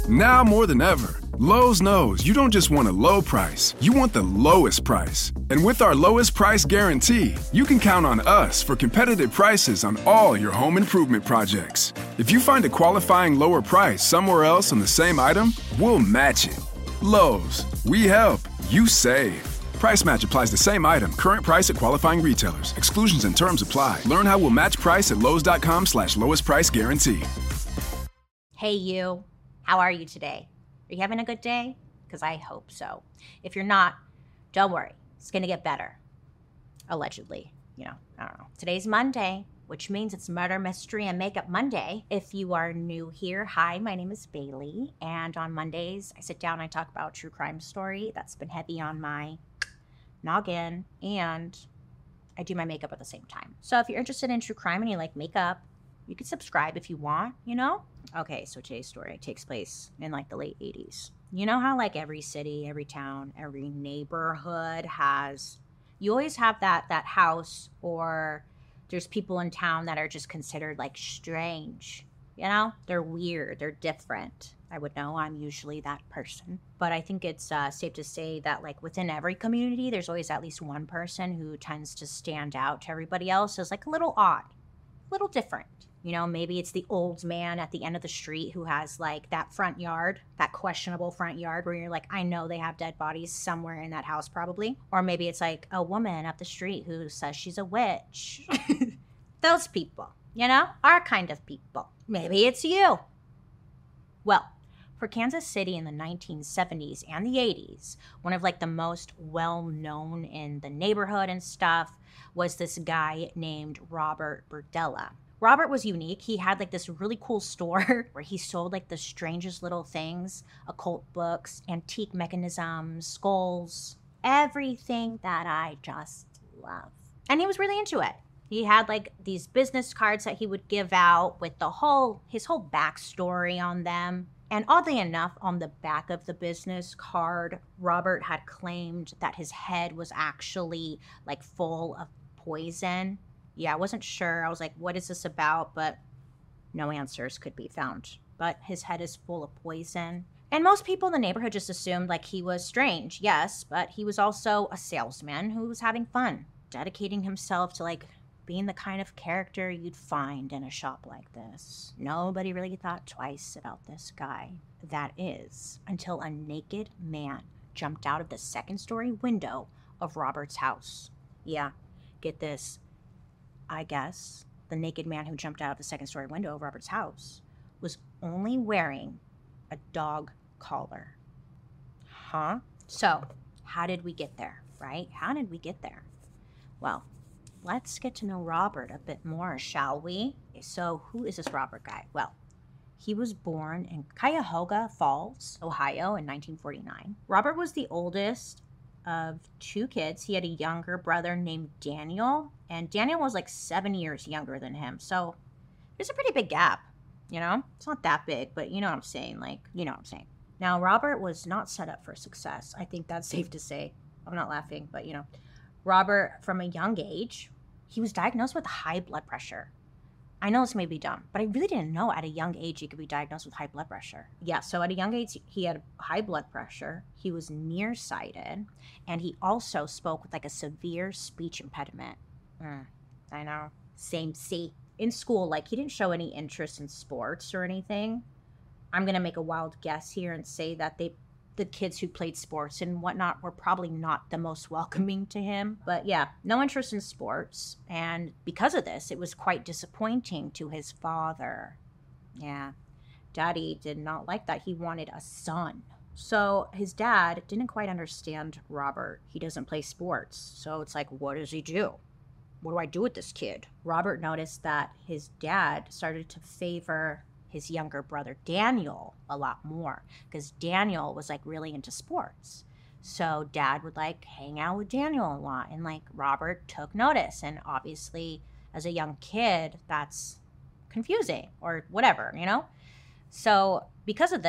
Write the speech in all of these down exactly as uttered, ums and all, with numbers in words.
Now more than ever, Lowe's knows you don't just want a low price, you want the lowest price. And with our lowest price guarantee, you can count on us for competitive prices on all your home improvement projects. If you find a qualifying lower price somewhere else on the same item, we'll match it. Lowe's, we help, you save. Price match applies to same item. Current price at qualifying retailers. Exclusions and terms apply. Learn how we'll match price at lowes.com slash lowest price guarantee. Hey you, how are you today? Are you having a good day? Because I hope so. If you're not, don't worry. It's going to get better. Allegedly. You know, I don't know. Today's Monday, which means it's Murder, Mystery, and Makeup Monday. If you are new here, hi, my name is Bailey. And on Mondays, I sit down and I talk about a true crime story that's been heavy on my noggin. And I do my makeup at the same time. So if you're interested in true crime and you like makeup, you can subscribe if you want, you know? Okay, so today's story takes place in like the late eighties. You know how like every city, every town, every neighborhood has, you always have that that house, or there's people in town that are just considered like strange. You know, they're weird, they're different. I would know, I'm usually that person. But I think it's uh, safe to say that like within every community, there's always at least one person who tends to stand out to everybody else as like a little odd, a little different. You know, maybe it's the old man at the end of the street who has like that front yard, that questionable front yard where you're like, I know they have dead bodies somewhere in that house probably. Or maybe it's like a woman up the street who says she's a witch. Those people, you know, our kind of people. Maybe it's you. Well, for Kansas City in the nineteen seventies and the eighties, one of like the most well-known in the neighborhood and stuff was this guy named Robert Berdella. Robert was unique. He had like this really cool store where he sold like the strangest little things, occult books, antique mechanisms, skulls, everything that I just love. And he was really into it. He had like these business cards that he would give out with the whole, his whole backstory on them. And oddly enough, on the back of the business card, Robert had claimed that his head was actually like full of poison. Yeah, I wasn't sure. I was like, what is this about? But no answers could be found. But his head is full of poison. And most people in the neighborhood just assumed like he was strange. Yes, but he was also a salesman who was having fun, dedicating himself to like being the kind of character you'd find in a shop like this. Nobody really thought twice about this guy. That is, until a naked man jumped out of the second story window of Robert's house. Yeah, get this. I guess the naked man who jumped out of the second story window of Robert's house was only wearing a dog collar. Huh? So, how did we get there, right? How did we get there? Well, let's get to know Robert a bit more, shall we? So, who is this Robert guy? Well, he was born in Cuyahoga Falls, Ohio in nineteen forty-nine. Robert was the oldest of two kids. He had a younger brother named Daniel, and Daniel was like seven years younger than him. So there's a pretty big gap, you know? It's not that big, but you know what I'm saying. Like, you know what I'm saying. Now, Robert was not set up for success. I think that's safe to say. I'm not laughing, but you know, Robert, from a young age, he was diagnosed with high blood pressure. I know this may be dumb, but I really didn't know at a young age he could be diagnosed with high blood pressure. Yeah, so at a young age, he had high blood pressure. He was nearsighted, and he also spoke with like a severe speech impediment. Mm, I know. Same C. In school, like he didn't show any interest in sports or anything. I'm going to make a wild guess here and say that they the kids who played sports and whatnot were probably not the most welcoming to him. But yeah, no interest in sports. And because of this, it was quite disappointing to his father. Yeah, Daddy did not like that. He wanted a son. So his dad didn't quite understand Robert. He doesn't play sports. So it's like, what does he do? What do I do with this kid? Robert noticed that his dad started to favor his younger brother Daniel a lot more, because Daniel was like really into sports. So dad would like hang out with Daniel a lot, and like Robert took notice. And obviously as a young kid, that's confusing or whatever, you know? So because of this,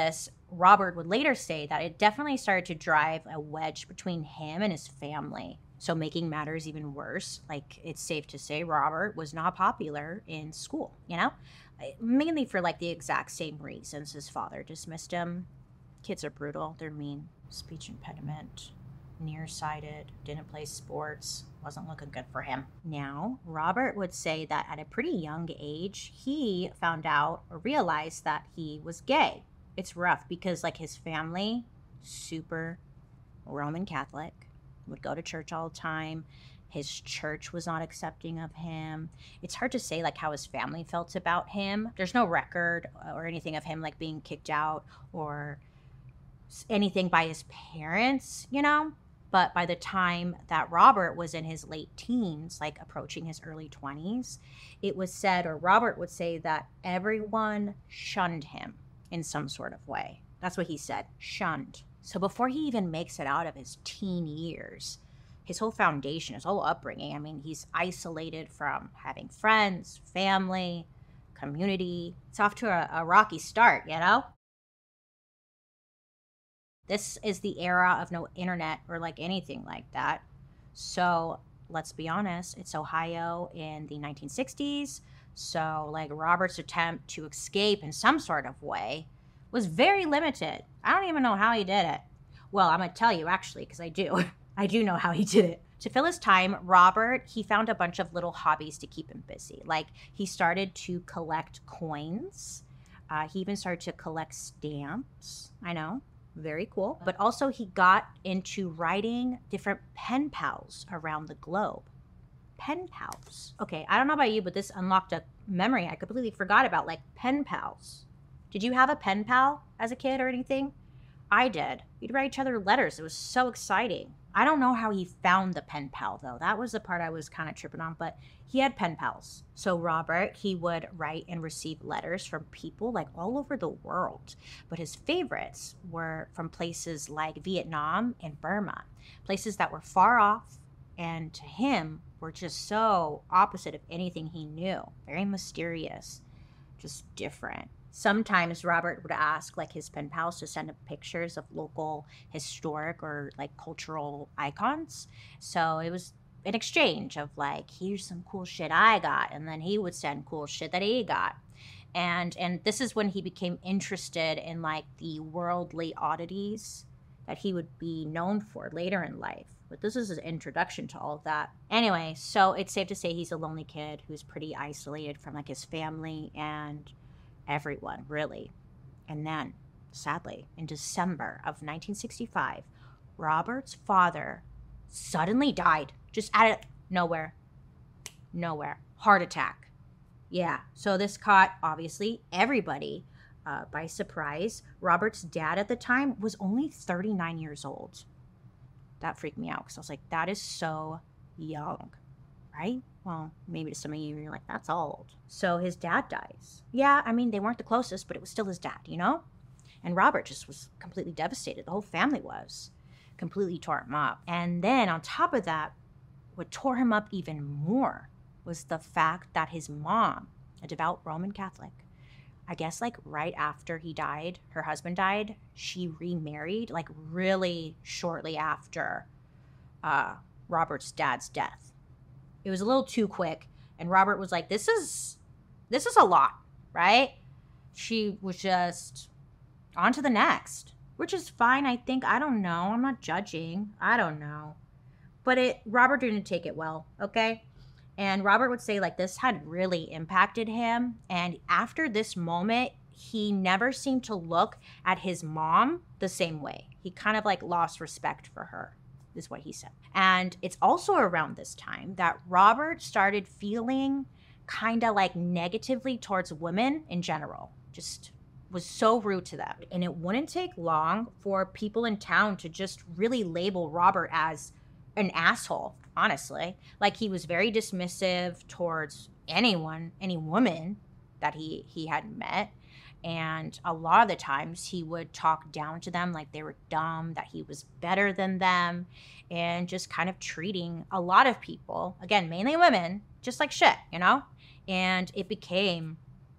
Robert would later say that it definitely started to drive a wedge between him and his family. So making matters even worse, like it's safe to say Robert was not popular in school, you know? Mainly for like the exact same reasons his father dismissed him. Kids are brutal, they're mean, speech impediment, nearsighted, didn't play sports, wasn't looking good for him. Now, Robert would say that at a pretty young age, he found out or realized that he was gay. It's rough because like his family, super Roman Catholic, would go to church all the time. His church was not accepting of him. It's hard to say like how his family felt about him. There's no record or anything of him like being kicked out or anything by his parents, you know? But by the time that Robert was in his late teens, like approaching his early twenties, it was said, or Robert would say, that everyone shunned him in some sort of way. That's what he said, shunned. So before he even makes it out of his teen years, his whole foundation, his whole upbringing, I mean, he's isolated from having friends, family, community. It's off to a, a rocky start, you know? This is the era of no internet or like anything like that. So let's be honest, it's Ohio in the nineteen sixties. So like Robert's attempt to escape in some sort of way was very limited. I don't even know how he did it. Well, I'm going to tell you actually, because I do. I do know how he did it. To fill his time, Robert, he found a bunch of little hobbies to keep him busy. Like he started to collect coins. Uh, he even started to collect stamps. I know. Very cool. But also he got into writing different pen pals around the globe. Pen pals. Okay, I don't know about you, but this unlocked a memory I completely forgot about, like pen pals. Did you have a pen pal as a kid or anything? I did. We'd write each other letters. It was so exciting. I don't know how he found the pen pal, though. That was the part I was kind of tripping on, but he had pen pals. So Robert, he would write and receive letters from people like all over the world. But his favorites were from places like Vietnam and Burma, places that were far off and to him were just so opposite of anything he knew. Very mysterious, just different. Sometimes Robert would ask like his pen pals to send him pictures of local historic or like cultural icons. So it was an exchange of like, here's some cool shit I got. And then he would send cool shit that he got. And and this is when he became interested in like the worldly oddities that he would be known for later in life. But this is his introduction to all of that. Anyway, so it's safe to say he's a lonely kid who's pretty isolated from like his family and everyone, really. And then, sadly, in December of nineteen sixty-five, Robert's father suddenly died. Just out of nowhere. Nowhere. Heart attack. Yeah, so this caught, obviously, everybody uh, by surprise. Robert's dad at the time was only thirty-nine years old. That freaked me out because I was like, that is so young, right? Well, maybe to some of you, you're like, that's old. So his dad dies. Yeah, I mean, they weren't the closest, but it was still his dad, you know? And Robert just was completely devastated. The whole family was. Completely tore him up. And then on top of that, what tore him up even more was the fact that his mom, a devout Roman Catholic, I guess like right after he died, her husband died, she remarried like really shortly after uh, Robert's dad's death. It was a little too quick. And Robert was like, this is, this is a lot, right? She was just on to the next, which is fine. I think, I don't know. I'm not judging. I don't know. But it, Robert didn't take it well, okay? And Robert would say like this had really impacted him. And after this moment, he never seemed to look at his mom the same way. He kind of like lost respect for her, is what he said. And it's also around this time that Robert started feeling kind of like negatively towards women in general. Just was so rude to them. And it wouldn't take long for people in town to just really label Robert as an asshole, honestly. Like he was very dismissive towards anyone, any woman that he, he had met. And a lot of the times he would talk down to them like they were dumb, that he was better than them, and just kind of treating a lot of people, again, mainly women, just like shit, you know? And it became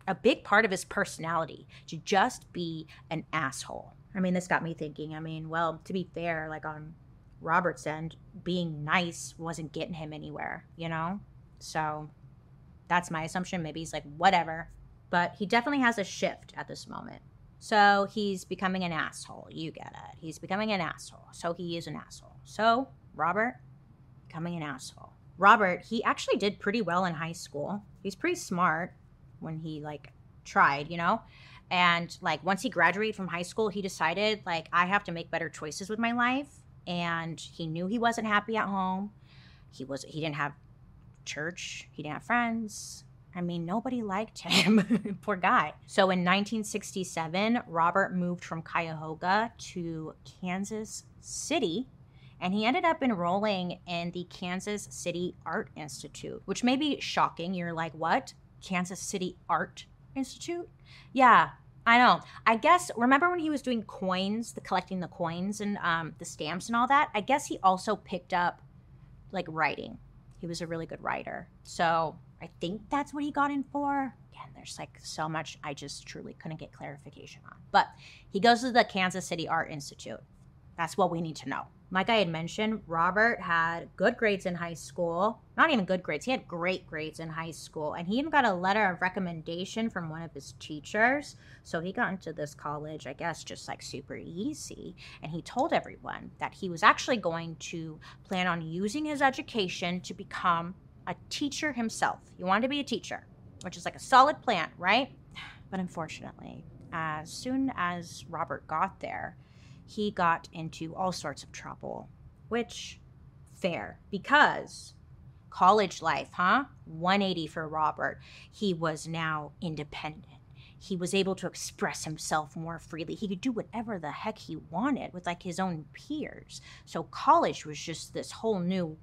a big part of his personality to just be an asshole. I mean, this got me thinking. I mean, well, to be fair, like on Robert's end, being nice wasn't getting him anywhere, you know? So that's my assumption. Maybe he's like, whatever. But he definitely has a shift at this moment. So he's becoming an asshole. You get it. He's becoming an asshole. So he is an asshole. So Robert, becoming an asshole. Robert, he actually did pretty well in high school. He's pretty smart when he like tried, you know? And like once he graduated from high school, he decided like, I have to make better choices with my life. And he knew he wasn't happy at home. He was, he didn't have church. He didn't have friends. I mean, nobody liked him. Poor guy. So in nineteen sixty-seven, Robert moved from Cuyahoga to Kansas City, and he ended up enrolling in the Kansas City Art Institute, which may be shocking. You're like, what? Kansas City Art Institute? Yeah, I know. I guess, remember when he was doing coins, the collecting the coins and um, the stamps and all that? I guess he also picked up like writing. He was a really good writer. So I think that's what he got in for. Again, there's like so much I just truly couldn't get clarification on. But he goes to the Kansas City Art Institute. That's what we need to know. Like I had mentioned, Robert had good grades in high school. Not even good grades. He had great grades in high school. And he even got a letter of recommendation from one of his teachers. So he got into this college, I guess, just like super easy. And he told everyone that he was actually going to plan on using his education to become a teacher himself. He wanted to be a teacher, which is like a solid plan, right? But unfortunately, as soon as Robert got there, he got into all sorts of trouble, which fair, because college life, huh? one eighty for Robert. He was now independent. He was able to express himself more freely. He could do whatever the heck he wanted with like his own peers. So college was just this whole new,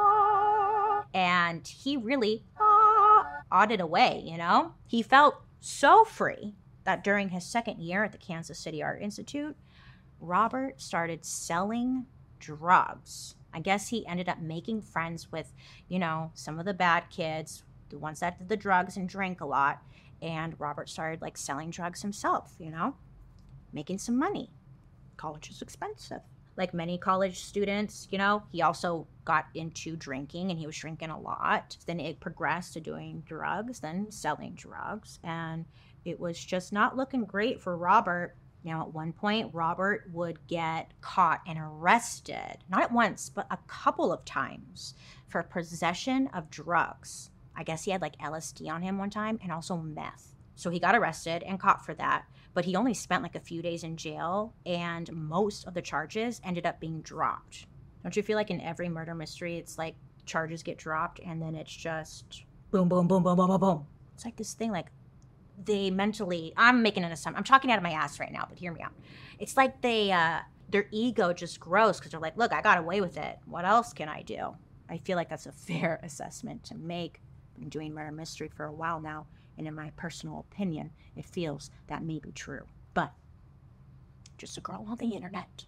and he really awed it away, you know? He felt so free that during his second year at the Kansas City Art Institute, Robert started selling drugs. I guess he ended up making friends with, you know, some of the bad kids, the ones that did the drugs and drank a lot. And Robert started like selling drugs himself, you know, making some money. College is expensive. Like many college students, you know, he also got into drinking, and he was drinking a lot. Then it progressed to doing drugs, then selling drugs. And it was just not looking great for Robert. Now, at one point, Robert would get caught and arrested, not at once, but a couple of times for possession of drugs. I guess he had like L S D on him one time and also meth. So he got arrested and caught for that, but he only spent like a few days in jail, and most of the charges ended up being dropped. Don't you feel like in every murder mystery, it's like charges get dropped and then it's just boom, boom, boom, boom, boom, boom, boom. It's like this thing like, they mentally, I'm making an assumption. I'm talking out of my ass right now, but hear me out. It's like they, uh, their ego just grows because they're like, look, I got away with it. What else can I do? I feel like that's a fair assessment to make. I've been doing murder mystery for a while now, and in my personal opinion, it feels that may be true. But just a girl on the internet.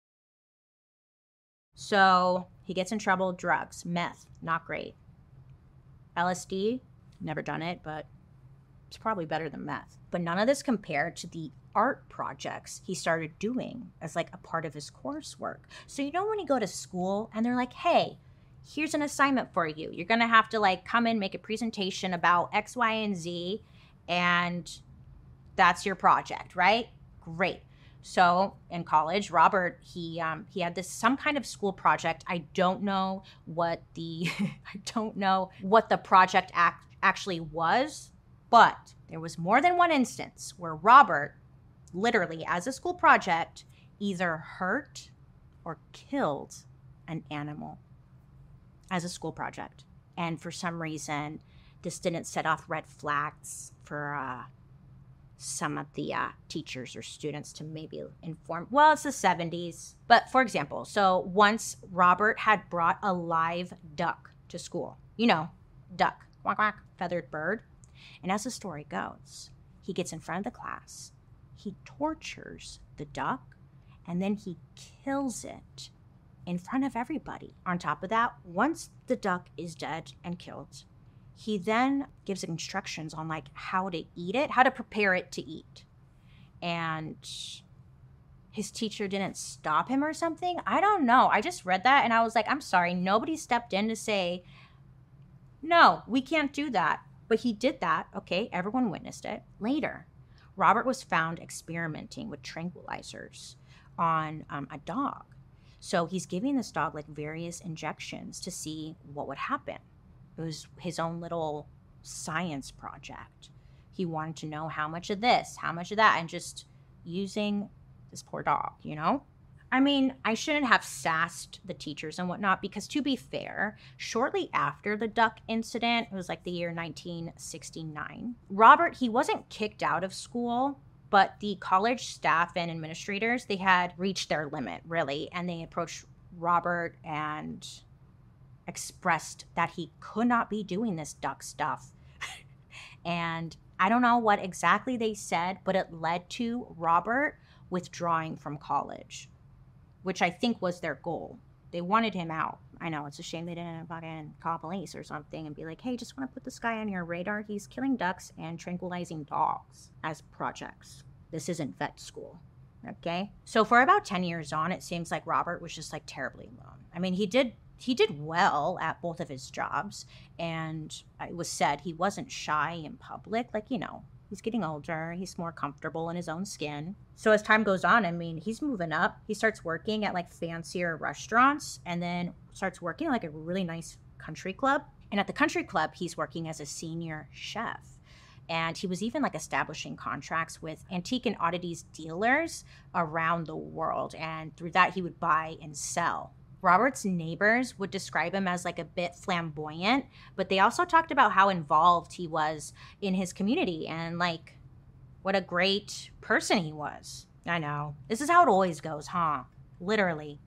So he gets in trouble, drugs, meth, not great. L S D, never done it, but it's probably better than meth. But none of this compared to the art projects he started doing as like a part of his coursework. So you know when you go to school and they're like, hey, here's an assignment for you. You're going to have to like come in, make a presentation about X, Y, and Z, and that's your project, right? Great. So in college, Robert, he um, he had this some kind of school project. I don't know what the I don't know what the project act actually was. But there was more than one instance where Robert, literally as a school project, either hurt or killed an animal as a school project. And for some reason, this didn't set off red flags for uh, some of the uh, teachers or students to maybe inform. Well, it's the seventies. But for example, so once Robert had brought a live duck to school. You know, duck, quack, quack, feathered bird. And as the story goes, he gets in front of the class, he tortures the duck, and then he kills it in front of everybody. On top of that, once the duck is dead and killed, he then gives instructions on like how to eat it, how to prepare it to eat. And his teacher didn't stop him or something. I don't know. I just read that and I was like, I'm sorry. Nobody stepped in to say, no, we can't do that. But he did that. Okay, everyone witnessed it. Later, Robert was found experimenting with tranquilizers on um, a dog. So he's giving this dog like various injections to see what would happen. It was his own little science project. He wanted to know how much of this, how much of that, and just using this poor dog, you know? I mean, I shouldn't have sassed the teachers and whatnot because, to be fair, shortly after the duck incident, it was like the year nineteen sixty-nine, Robert, he wasn't kicked out of school, but the college staff and administrators, they had reached their limit, really, and they approached Robert and expressed that he could not be doing this duck stuff. And I don't know what exactly they said, but it led to Robert withdrawing from college, which I think was their goal. They wanted him out. I know, it's a shame they didn't fucking call police or something and be like, hey, just want to put this guy on your radar. He's killing ducks and tranquilizing dogs as projects. This isn't vet school, okay? So for about ten years on, it seems like Robert was just like terribly alone. I mean, he did he did well at both of his jobs, and it was said he wasn't shy in public. Like, you know, he's getting older. He's more comfortable in his own skin. So as time goes on, I mean, he's moving up. He starts working at like fancier restaurants and then starts working at like a really nice country club. And at the country club, he's working as a senior chef. And he was even like establishing contracts with antique and oddities dealers around the world. And through that, he would buy and sell. Robert's neighbors would describe him as like a bit flamboyant, but they also talked about how involved he was in his community and like what a great person he was. I know. This is how it always goes, huh? Literally.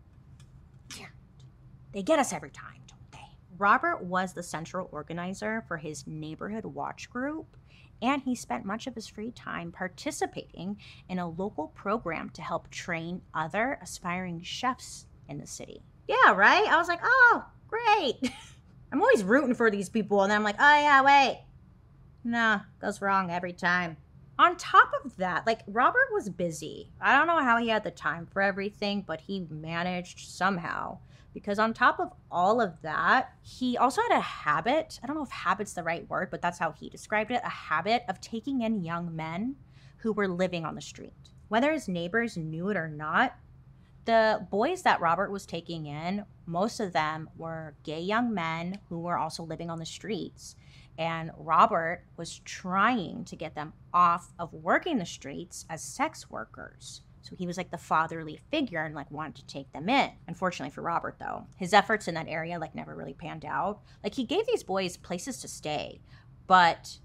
They get us every time, don't they? Robert was the central organizer for his neighborhood watch group, and he spent much of his free time participating in a local program to help train other aspiring chefs in the city. Yeah, right? I was like, oh, great. I'm always rooting for these people, and then I'm like, oh yeah, wait. Nah, goes wrong every time. On top of that, like, Robert was busy. I don't know how he had the time for everything, but he managed somehow. Because on top of all of that, he also had a habit, I don't know if habit's the right word, but that's how he described it, a habit of taking in young men who were living on the street. Whether his neighbors knew it or not, the boys that Robert was taking in, most of them were gay young men who were also living on the streets. And Robert was trying to get them off of working the streets as sex workers. So he was like the fatherly figure and like wanted to take them in. Unfortunately for Robert, though, his efforts in that area like never really panned out. Like, he gave these boys places to stay, but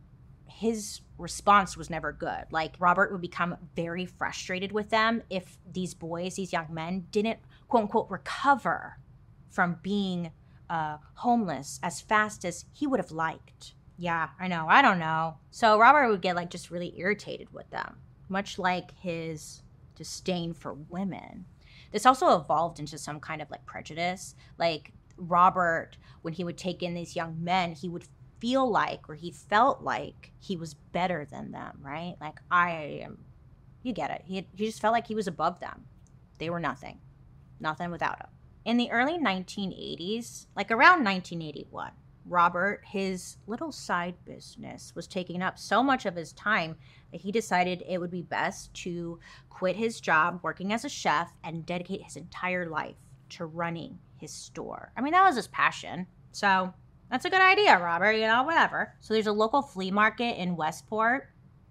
his response was never good. Like, Robert would become very frustrated with them if these boys, these young men, didn't quote unquote recover from being uh, homeless as fast as he would have liked. Yeah, I know. I don't know. So Robert would get like just really irritated with them, much like his disdain for women. This also evolved into some kind of like prejudice. Like, Robert, when he would take in these young men, he would feel like, or he felt like he was better than them, right? Like, I am, you get it. He, he just felt like he was above them. They were nothing. Nothing without him. In the early nineteen eighties, like around nineteen eighty-one, Robert, his little side business was taking up so much of his time that he decided it would be best to quit his job working as a chef and dedicate his entire life to running his store. I mean, that was his passion. So that's a good idea, Robert, you know, whatever. So there's a local flea market in Westport,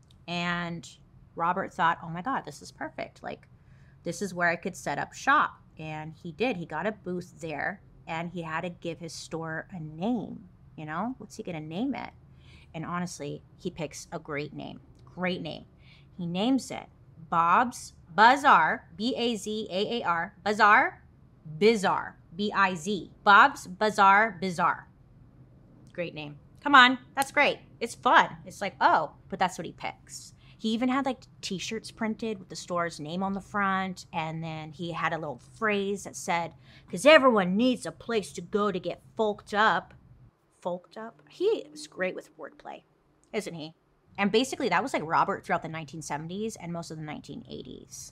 and Robert thought, oh my God, this is perfect. Like, this is where I could set up shop. And he did. He got a booth there, and he had to give his store a name. You know, what's he going to name it? And honestly, he picks a great name. Great name. He names it Bob's Bazaar, B A Z A A R, Bazaar, Bizarre, B I Z. Bob's Bazaar Bizarre. Great name. Come on, that's great. It's fun. It's like, oh, but that's what he picks. He even had like t-shirts printed with the store's name on the front, and then he had a little phrase that said, because everyone needs a place to go to get folked up. folked up. He is great with wordplay, isn't he? And basically that was like Robert throughout the nineteen seventies and most of the nineteen eighties.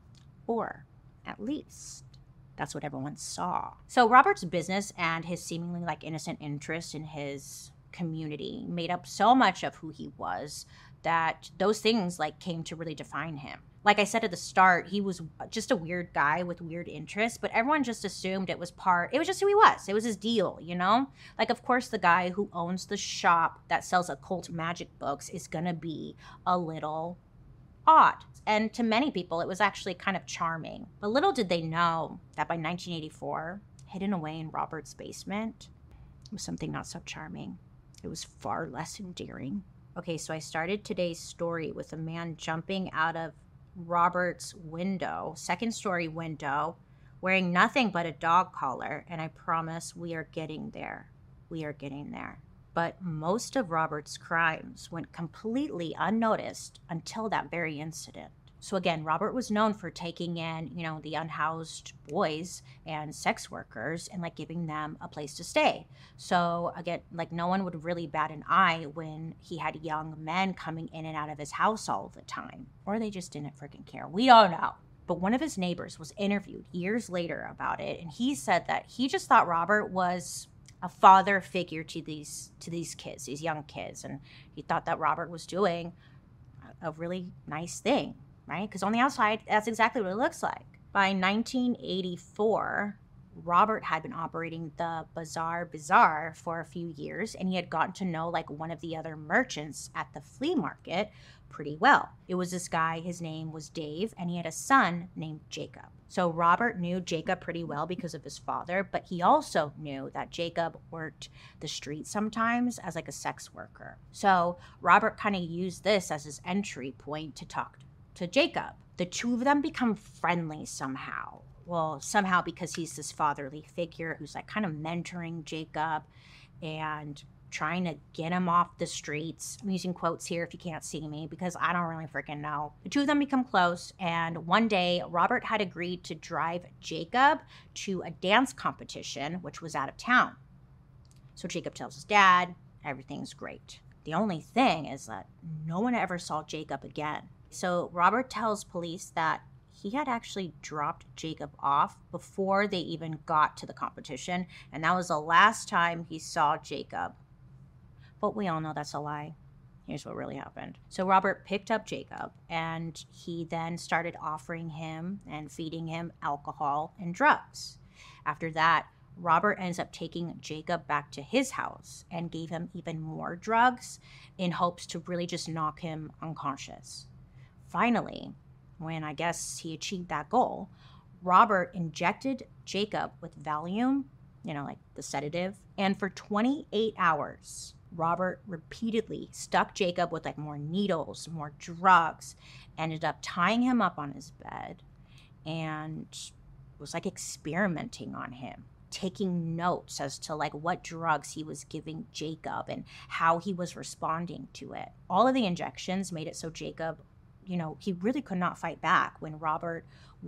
Or at least that's what everyone saw. So Robert's business and his seemingly like innocent interest in his community made up so much of who he was that those things like came to really define him. Like I said at the start, he was just a weird guy with weird interests, but everyone just assumed it was part, it was just who he was. It was his deal, you know? Like, of course, the guy who owns the shop that sells occult magic books is gonna be a little odd. And to many people, it was actually kind of charming. But little did they know that by nineteen eighty-four, hidden away in Robert's basement was something not so charming. It was far less endearing. Okay, so I started today's story with a man jumping out of Robert's window, second story window, wearing nothing but a dog collar, and I promise we are getting there. We are getting there. But most of Robert's crimes went completely unnoticed until that very incident. So again, Robert was known for taking in, you know, the unhoused boys and sex workers and like giving them a place to stay. So again, like no one would really bat an eye when he had young men coming in and out of his house all the time. Or they just didn't freaking care. We don't know. But one of his neighbors was interviewed years later about it, and he said that he just thought Robert was a father figure to these to these kids, these young kids, and he thought that Robert was doing a really nice thing. Right? Because on the outside, that's exactly what it looks like. By nineteen eighty-four, Robert had been operating the Bazaar Bazaar for a few years, and he had gotten to know like one of the other merchants at the flea market pretty well. It was this guy, his name was Dave, and he had a son named Jacob. So Robert knew Jacob pretty well because of his father, but he also knew that Jacob worked the street sometimes as like a sex worker. So Robert kind of used this as his entry point to talk to to Jacob. The two of them become friendly somehow. Well, somehow because he's this fatherly figure who's like kind of mentoring Jacob and trying to get him off the streets. I'm using quotes here if you can't see me because I don't really freaking know. The two of them become close, and one day Robert had agreed to drive Jacob to a dance competition which was out of town. So Jacob tells his dad, everything's great. The only thing is that no one ever saw Jacob again. So Robert tells police that he had actually dropped Jacob off before they even got to the competition, and that was the last time he saw Jacob. But we all know that's a lie. Here's what really happened. So Robert picked up Jacob, and he then started offering him and feeding him alcohol and drugs. After that, Robert ends up taking Jacob back to his house and gave him even more drugs in hopes to really just knock him unconscious. Finally, when I guess he achieved that goal, Robert injected Jacob with Valium, you know, like the sedative, and for twenty-eight hours, Robert repeatedly stuck Jacob with like more needles, more drugs, ended up tying him up on his bed, and was like experimenting on him, taking notes as to like what drugs he was giving Jacob and how he was responding to it. All of the injections made it so Jacob, you know, he really could not fight back when Robert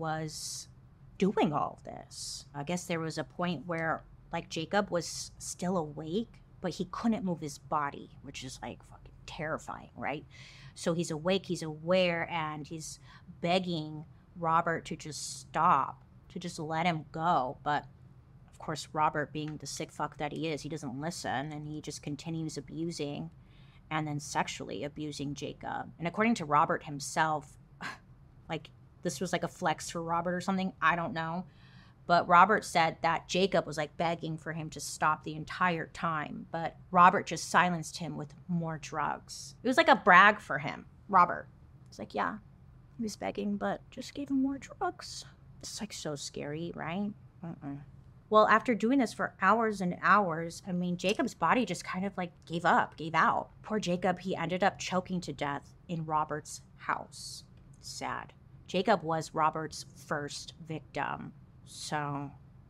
was doing all of this. I guess there was a point where like Jacob was still awake, but he couldn't move his body, which is like fucking terrifying, right? So he's awake, he's aware, and he's begging Robert to just stop, to just let him go. But of course, Robert, being the sick fuck that he is, he doesn't listen, and he just continues abusing and then sexually abusing Jacob. And according to Robert himself, like this was like a flex for Robert or something, I don't know. But Robert said that Jacob was like begging for him to stop the entire time, but Robert just silenced him with more drugs. It was like a brag for him, Robert. It's like, yeah, he was begging, but just gave him more drugs. It's like so scary, right? Uh-uh. Well, after doing this for hours and hours, I mean, Jacob's body just kind of like gave up, gave out. Poor Jacob, he ended up choking to death in Robert's house. Sad. Jacob was Robert's first victim. So,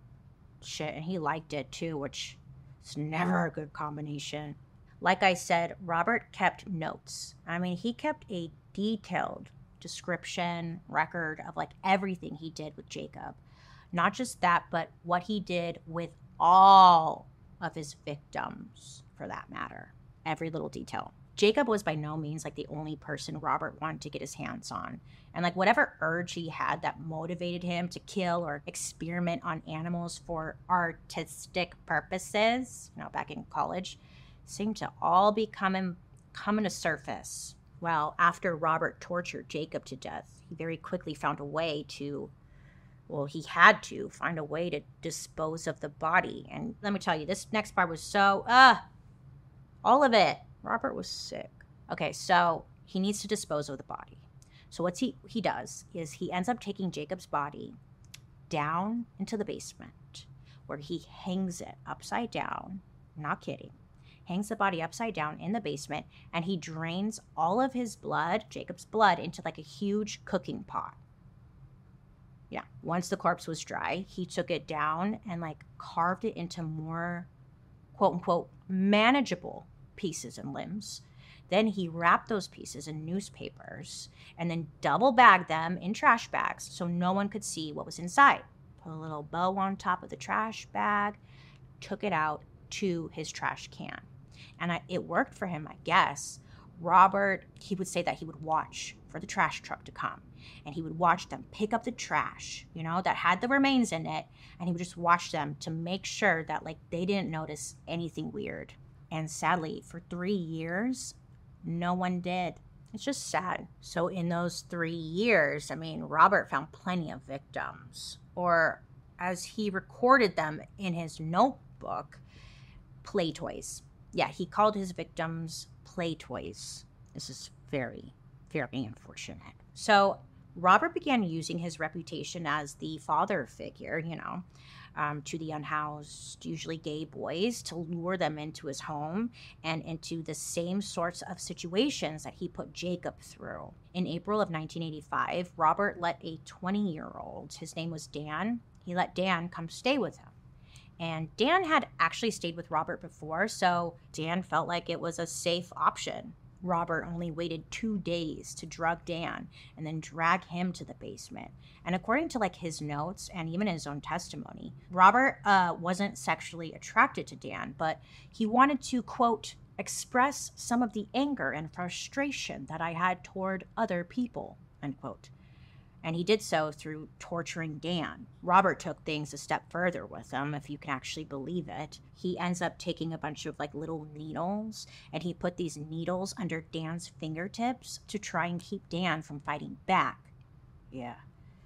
shit, and he liked it too, which is never a good combination. Like I said, Robert kept notes. I mean, he kept a detailed description, record of like everything he did with Jacob. Not just that, but what he did with all of his victims, for that matter. Every little detail. Jacob was by no means like the only person Robert wanted to get his hands on. And like whatever urge he had that motivated him to kill or experiment on animals for artistic purposes, you know, back in college, seemed to all be coming, coming to surface. Well, after Robert tortured Jacob to death, he very quickly found a way to, well, he had to find a way to dispose of the body. And let me tell you, this next part was so, uh, all of it. Robert was sick. Okay, so he needs to dispose of the body. So what he, he does is he ends up taking Jacob's body down into the basement where he hangs it upside down, not kidding, hangs the body upside down in the basement, and he drains all of his blood, Jacob's blood, into like a huge cooking pot. Yeah, once the corpse was dry, he took it down and like carved it into more quote unquote manageable pieces and limbs. Then he wrapped those pieces in newspapers and then double bagged them in trash bags so no one could see what was inside. Put a little bow on top of the trash bag, took it out to his trash can. And I, it worked for him, I guess. Robert, he would say that he would watch for the trash truck to come. And he would watch them pick up the trash, you know, that had the remains in it. And he would just watch them to make sure that, like, they didn't notice anything weird. And sadly, for three years, no one did. It's just sad. So in those three years, I mean, Robert found plenty of victims. Or as he recorded them in his notebook, play toys. Yeah, he called his victims play toys. This is very, very unfortunate. So Robert began using his reputation as the father figure, you know, um, to the unhoused, usually gay boys, to lure them into his home and into the same sorts of situations that he put Jacob through. In April of nineteen eighty-five, Robert let a twenty-year-old, his name was Dan, he let Dan come stay with him. And Dan had actually stayed with Robert before, so Dan felt like it was a safe option. Robert only waited two days to drug Dan and then drag him to the basement. And according to like his notes and even his own testimony, Robert uh, wasn't sexually attracted to Dan, but he wanted to, quote, express some of the anger and frustration that I had toward other people, unquote. And he did so through torturing Dan. Robert took things a step further with him, if you can actually believe it. He ends up taking a bunch of like little needles, and he put these needles under Dan's fingertips to try and keep Dan from fighting back. Yeah.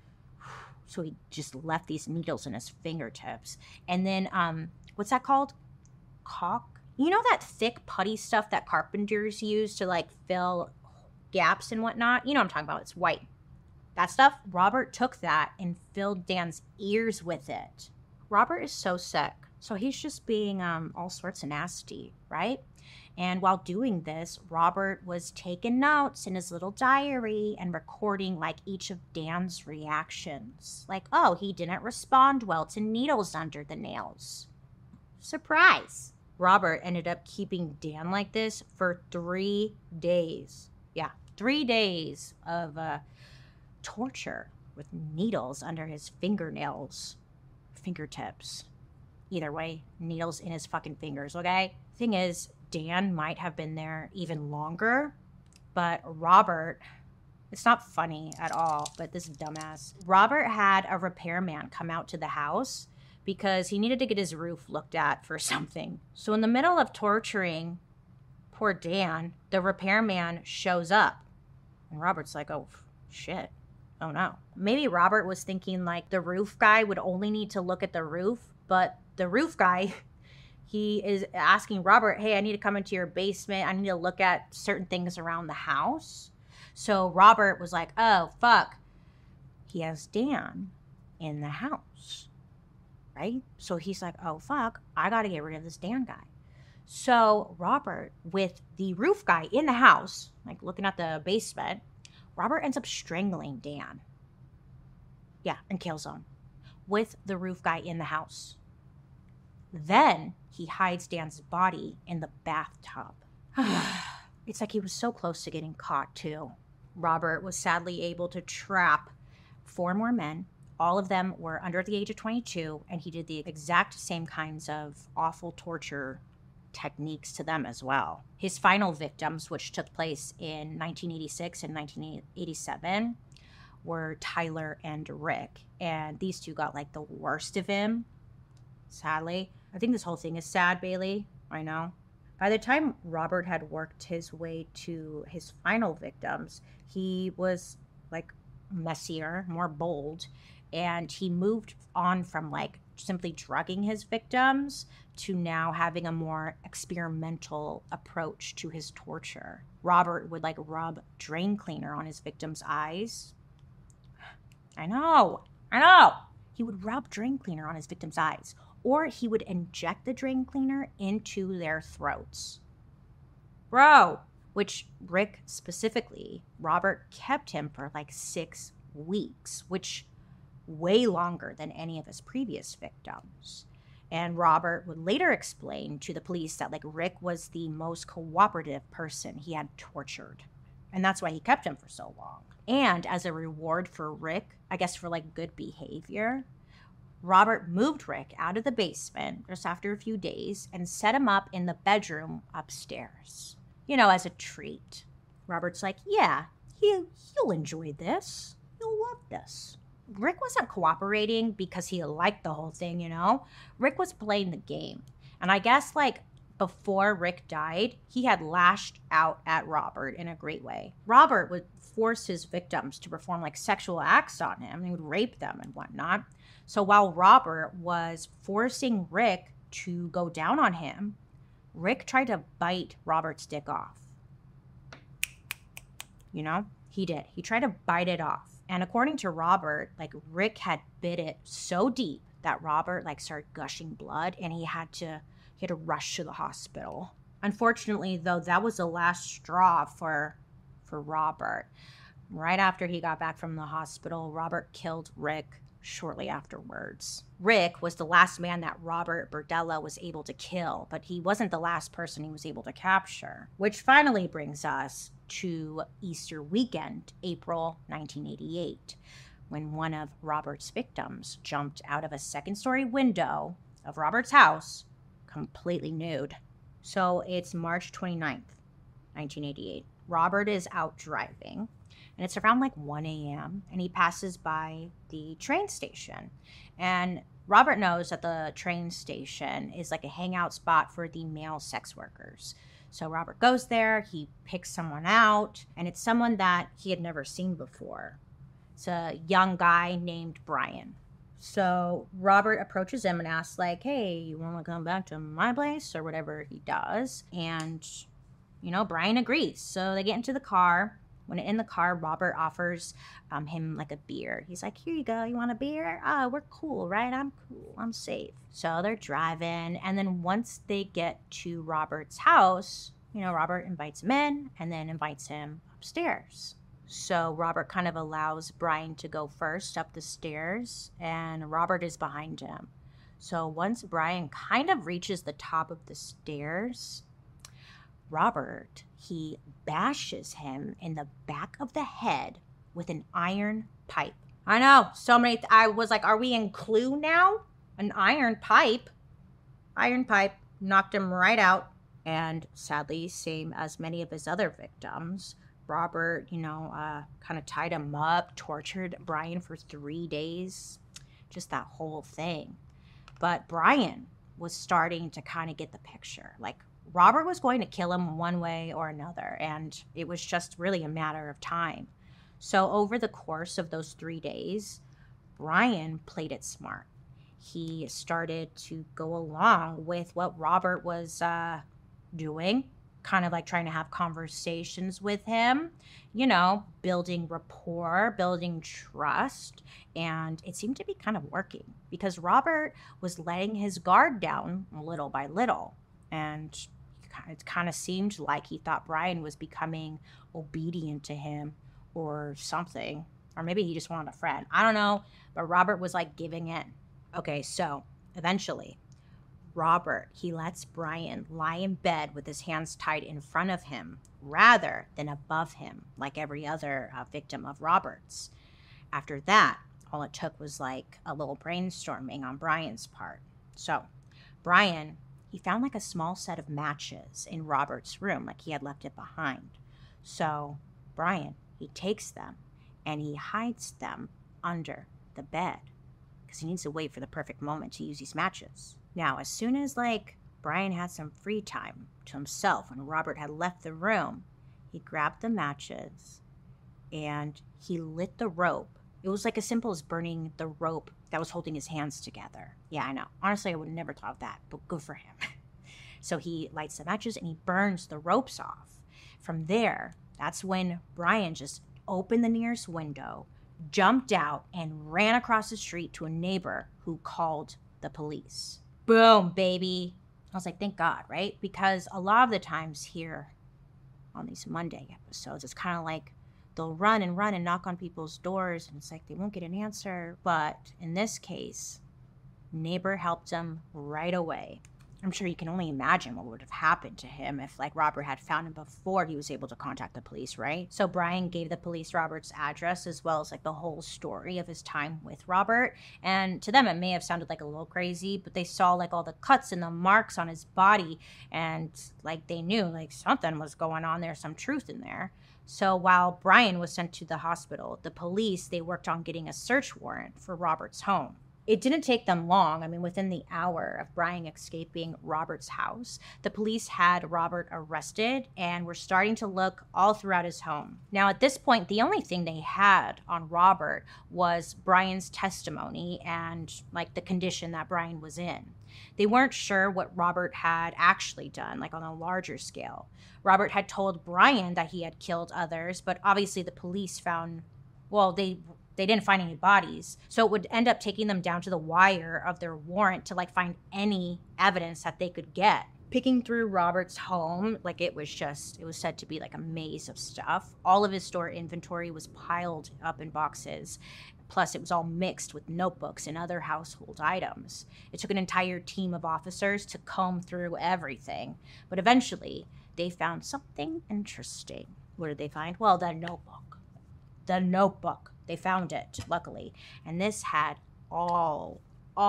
So he just left these needles in his fingertips. And then, um, what's that called? Caulk? You know that thick putty stuff that carpenters use to like fill gaps and whatnot? You know what I'm talking about. It's white. That stuff, Robert took that and filled Dan's ears with it. Robert is so sick, so he's just being um, all sorts of nasty, right? And while doing this, Robert was taking notes in his little diary and recording like each of Dan's reactions. Like, oh, he didn't respond well to needles under the nails. Surprise! Robert ended up keeping Dan like this for three days. Yeah, three days of uh, torture with needles under his fingernails, fingertips. Either way, needles in his fucking fingers, okay? Thing is, Dan might have been there even longer, but Robert, it's not funny at all, but this dumbass, Robert had a repairman come out to the house because he needed to get his roof looked at for something. So in the middle of torturing poor Dan, the repairman shows up. And Robert's like, oh, shit. Oh, no. Maybe Robert was thinking, like, the roof guy would only need to look at the roof, but the roof guy, he is asking Robert, hey, I need to come into your basement. I need to look at certain things around the house. So Robert was like, oh, fuck. He has Dan in the house, right? So he's like, oh, fuck, I got to get rid of this Dan guy. So Robert, with the roof guy in the house, like looking at the basement, Robert ends up strangling Dan. Yeah, and kills him with the roof guy in the house. Then he hides Dan's body in the bathtub. It's like he was so close to getting caught, too. Robert was sadly able to trap four more men, All of them were under the age of twenty-two, and he did the exact same kinds of awful torture techniques to them as well. His final victims, which took place in nineteen eighty-six and nineteen eighty-seven, were Tyler and Rick. And these two got like the worst of him, sadly. I think this whole thing is sad, Bailey. I know. By the time Robert had worked his way to his final victims, he was like messier, more bold, and he moved on from like simply drugging his victims to now having a more experimental approach to his torture. Robert would like rub drain cleaner on his victims' eyes. I know, I know. He would rub drain cleaner on his victims' eyes, or he would inject the drain cleaner into their throats. Bro, which Rick specifically, Robert kept him for like six weeks, which way longer than any of his previous victims. And Robert would later explain to the police that like Rick was the most cooperative person he had tortured. And that's why he kept him for so long. And as a reward for Rick, I guess for like good behavior, Robert moved Rick out of the basement just after a few days and set him up in the bedroom upstairs. You know, as a treat. Robert's like, yeah, he, he'll enjoy this. He'll love this. Rick wasn't cooperating because he liked the whole thing, you know? Rick was playing the game. And I guess, like, before Rick died, he had lashed out at Robert in a great way. Robert would force his victims to perform, like, sexual acts on him. He would rape them and whatnot. So while Robert was forcing Rick to go down on him, Rick tried to bite Robert's dick off. You know? He did. He tried to bite it off. And according to Robert, like Rick had bit it so deep that Robert like started gushing blood and he had to he had to rush to the hospital. Unfortunately, though, that was the last straw for for Robert. Right after he got back from the hospital, Robert killed Rick shortly afterwards. Rick was the last man that Robert Berdella was able to kill, but he wasn't the last person he was able to capture. Which finally brings us to Easter weekend, April nineteen eighty-eight, when one of Robert's victims jumped out of a second-story window of Robert's house completely nude. So it's March twenty-ninth, nineteen eighty-eight. Robert is out driving, and it's around like one a.m., and he passes by the train station. And Robert knows that the train station is like a hangout spot for the male sex workers. So Robert goes there, he picks someone out, and it's someone that he had never seen before. It's a young guy named Brian. So Robert approaches him and asks, like, hey, you want to come back to my place? Or whatever he does. And, you know, Brian agrees. So they get into the car. When in the car, Robert offers um, him like a beer. He's like, here you go. You want a beer? Ah, we're cool, right? I'm cool. I'm safe. So they're driving. And then once they get to Robert's house, you know, Robert invites him in and then invites him upstairs. So Robert kind of allows Brian to go first up the stairs, and Robert is behind him. So once Brian kind of reaches the top of the stairs, Robert, he bashes him in the back of the head with an iron pipe. I know, so many, th- I was like, are we in Clue now? An iron pipe. Iron pipe knocked him right out. And sadly, same as many of his other victims, Robert, you know, uh, kind of tied him up, tortured Brian for three days. Just that whole thing. But Brian was starting to kind of get the picture. Like, Robert was going to kill him one way or another, and it was just really a matter of time. So over the course of those three days, Brian played it smart. He started to go along with what Robert was uh, doing, kind of like trying to have conversations with him, you know, building rapport, building trust, and it seemed to be kind of working because Robert was letting his guard down little by little, and it kind of seemed like he thought Brian was becoming obedient to him or something. Or maybe he just wanted a friend. I don't know. But Robert was like giving in. Okay, so eventually, Robert, he lets Brian lie in bed with his hands tied in front of him rather than above him like every other uh, victim of Robert's. After that, All it took was like a little brainstorming on Brian's part. So Brian, he found like a small set of matches in Robert's room, like he had left it behind. So Brian, he takes them and he hides them under the bed because he needs to wait for the perfect moment to use these matches. Now, as soon as like Brian had some free time to himself when Robert had left the room, he grabbed the matches and he lit the rope. It was like as simple as burning the rope that was holding his hands together. Yeah, I know. Honestly, I would never thought of that, but good for him. So he lights the matches and he burns the ropes off. From there, that's when Brian just opened the nearest window, jumped out, and ran across the street to a neighbor who called the police. Boom, baby. I was like, thank God, right? Because a lot of the times here on these Monday episodes, it's kind of like they'll run and run and knock on people's doors, and it's like they won't get an answer. But in this case, neighbor helped him right away. I'm sure you can only imagine what would have happened to him if, like, Robert had found him before he was able to contact the police, right? So Brian gave the police Robert's address as well as, like, the whole story of his time with Robert. And to them, it may have sounded like a little crazy, but they saw, like, all the cuts and the marks on his body, and, like, they knew, like, something was going on there, some truth in there. So while Brian was sent to the hospital, the police, they worked on getting a search warrant for Robert's home. It didn't take them long. I mean, within the hour of Brian escaping Robert's house, the police had Robert arrested and were starting to look all throughout his home. Now, at this point, the only thing they had on Robert was Brian's testimony and, like, the condition that Brian was in. They weren't sure what Robert had actually done, like on a larger scale. Robert had told Brian that he had killed others, but obviously the police found, well, they... They didn't find any bodies. So it would end up taking them down to the wire of their warrant to, like, find any evidence that they could get. Picking through Robert's home, like, it was just, it was said to be like a maze of stuff. All of his store inventory was piled up in boxes. Plus, it was all mixed with notebooks and other household items. It took an entire team of officers to comb through everything. But eventually, they found something interesting. What did they find? Well, the notebook. The notebook. They found it, luckily. And this had all,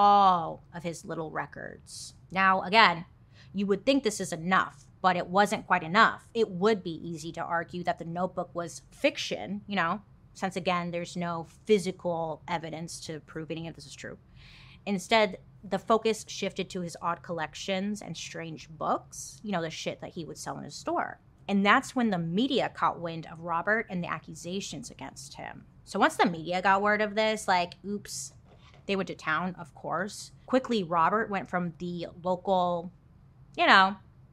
all of his little records. Now, again, you would think this is enough, but it wasn't quite enough. It would be easy to argue that the notebook was fiction, you know, since, again, there's no physical evidence to prove any of this is true. Instead, the focus shifted to his odd collections and strange books, you know, the shit that he would sell in his store. And that's when the media caught wind of Robert and the accusations against him. So once the media got word of this, like, oops, they went to town, of course. Quickly, Robert went from the local, you know,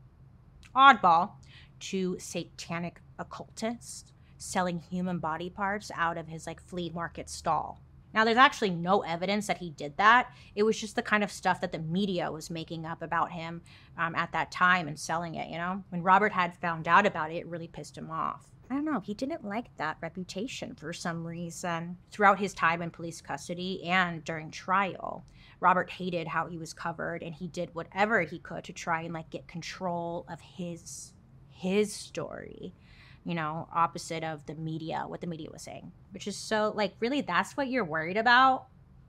oddball to satanic occultist, selling human body parts out of his, like, flea market stall. Now, there's actually no evidence that he did that. It was just the kind of stuff that the media was making up about him um, at that time and selling it, you know? When Robert had found out about it, it really pissed him off. I don't know, he didn't like that reputation for some reason. Throughout his time in police custody and during trial, Robert hated how he was covered, and he did whatever he could to try and, like, get control of his his story. You know, opposite of the media, what the media was saying, which is so, like, really, that's what you're worried about?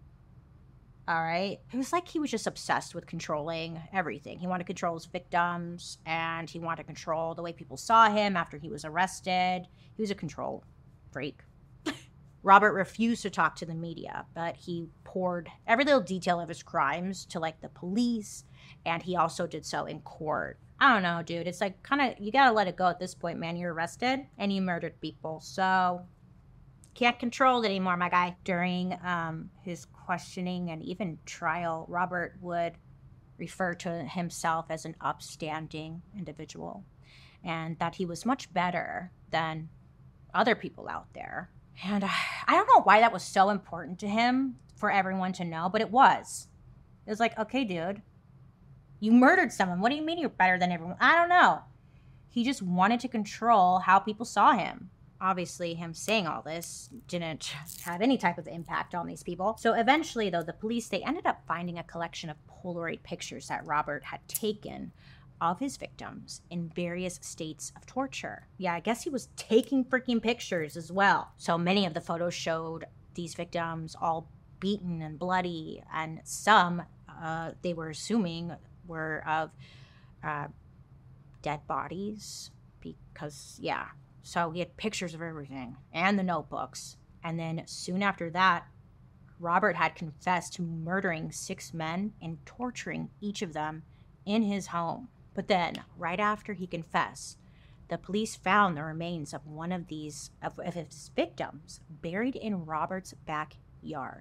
All right. It was like he was just obsessed with controlling everything. He wanted to control his victims, and he wanted to control the way people saw him after he was arrested. He was a control freak. Robert refused to talk to the media, but he poured every little detail of his crimes to, like, the police, and he also did so in court. I don't know, dude. It's like, kind of, you gotta let it go at this point, man. You're arrested and you murdered people, so can't control it anymore, my guy. During um, his questioning and even trial, Robert would refer to himself as an upstanding individual and that he was much better than other people out there. And uh, I don't know why that was so important to him for everyone to know, but it was. It was like, okay, dude. You murdered someone. What do you mean you're better than everyone? I don't know. He just wanted to control how people saw him. Obviously, him saying all this didn't have any type of impact on these people. So eventually, though, the police, they ended up finding a collection of Polaroid pictures that Robert had taken of his victims in various states of torture. Yeah, I guess he was taking freaking pictures as well. So many of the photos showed these victims all beaten and bloody, and some uh, they were assuming were of uh, dead bodies because, yeah. So he had pictures of everything and the notebooks. And then soon after that, Robert had confessed to murdering six men and torturing each of them in his home. But then, right after he confessed, the police found the remains of one of these, of, of his victims, buried in Robert's backyard.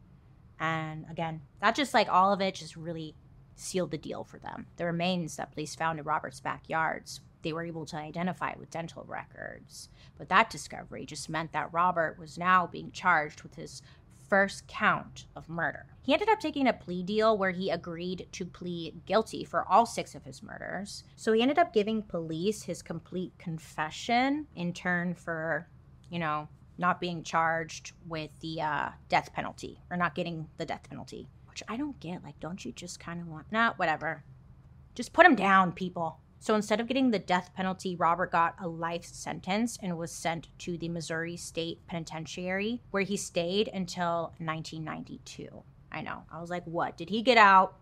And again, that just like all of it just really sealed the deal for them. The remains that police found in Robert's backyards, they were able to identify with dental records. But that discovery just meant that Robert was now being charged with his first count of murder. He ended up taking a plea deal where he agreed to plead guilty for all six of his murders. So he ended up giving police his complete confession in turn for, you know, not being charged with the uh, death penalty, or not getting the death penalty, which I don't get. Like, don't you just kind of want, nah, whatever. Just put him down, people. So instead of getting the death penalty, Robert got a life sentence and was sent to the Missouri State Penitentiary, where he stayed until nineteen ninety-two. I know. I was like, what? Did he get out?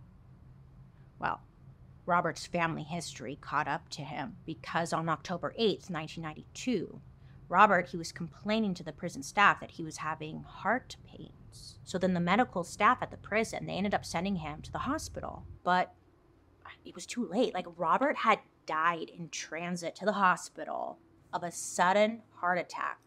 Well, Robert's family history caught up to him because on October eighth, nineteen ninety-two, Robert, he was complaining to the prison staff that he was having heart pains. So then the medical staff at the prison, they ended up sending him to the hospital. But it was too late. Like, Robert had died in transit to the hospital of a sudden heart attack.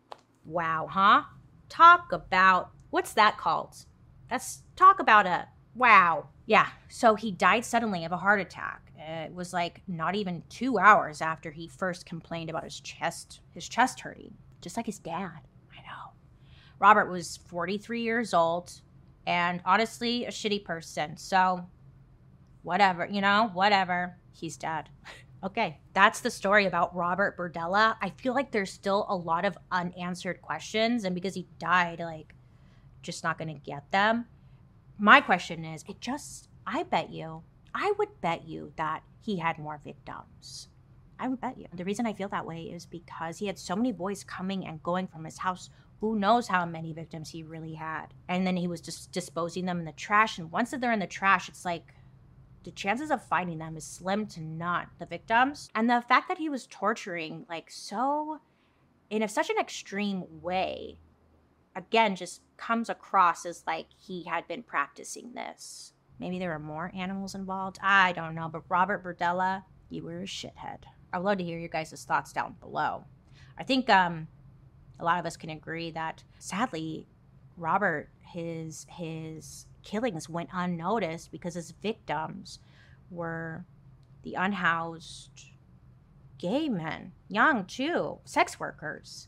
Wow, huh? Talk about, what's that called? That's, talk about a, wow. Yeah, so he died suddenly of a heart attack. It was like not even two hours after he first complained about his chest, his chest hurting, just like his dad. I know. Robert was forty-three years old and honestly a shitty person. So whatever, you know, whatever. He's dead. Okay, that's the story about Robert Berdella. I feel like there's still a lot of unanswered questions, and because he died, like, just not gonna get them. My question is, it just, I bet you, I would bet you that he had more victims. I would bet you. The reason I feel that way is because he had so many boys coming and going from his house. Who knows how many victims he really had? And then he was just disposing them in the trash, and once they're in the trash, it's like, the chances of finding them is slim to none, the victims. And the fact that he was torturing, like, so, in a, such an extreme way, again, just comes across as like he had been practicing this. Maybe there were more animals involved. I don't know. But Robert Berdella, you were a shithead. I would love to hear your guys' thoughts down below. I think um, a lot of us can agree that, sadly, Robert, his his... killings went unnoticed because his victims were the unhoused gay men, young too, sex workers,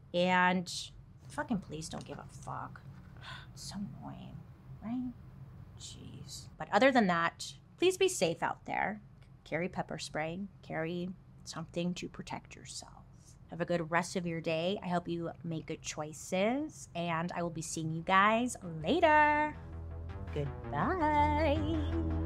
and fucking police don't give a fuck. It's so annoying, right? Jeez. But other than that, please be safe out there. Carry pepper spray, carry something to protect yourself. Have a good rest of your day. I hope you make good choices, and I will be seeing you guys later. Goodbye.